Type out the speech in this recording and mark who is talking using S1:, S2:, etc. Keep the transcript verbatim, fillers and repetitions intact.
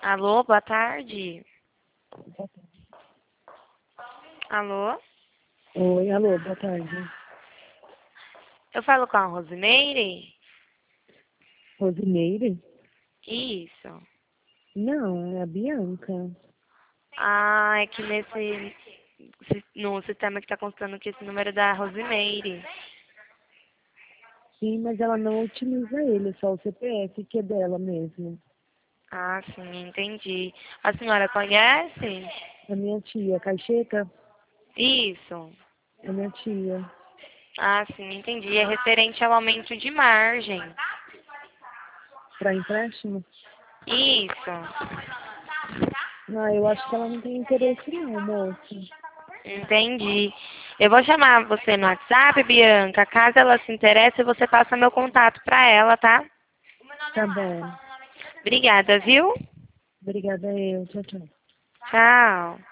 S1: Alô, boa tarde.
S2: Boa tarde.
S1: Alô?
S2: Oi, alô, boa tarde.
S1: Eu falo com a Rosimeire?
S2: Rosimeire?
S1: Isso.
S2: Não, é a Bianca.
S1: Ah, é que nesse si- no sistema que tá constando que esse número é da Rosimeire.
S2: Sim, mas ela não utiliza ele, só o C P F que é dela mesmo.
S1: Ah, sim, entendi. A senhora conhece?
S2: A minha tia, Caixeta,
S1: Isso.
S2: é minha tia.
S1: Ah, sim, entendi. É referente ao aumento de margem.
S2: Para empréstimo?
S1: Isso.
S2: Ah, eu acho que ela não tem interesse não, moça.
S1: Entendi. Eu vou chamar você no WhatsApp, Bianca. Caso ela se interesse, você passa meu contato pra ela, tá?
S2: Tá bom.
S1: Obrigada, viu?
S2: Obrigada eu. Tchau, tchau.
S1: Tchau.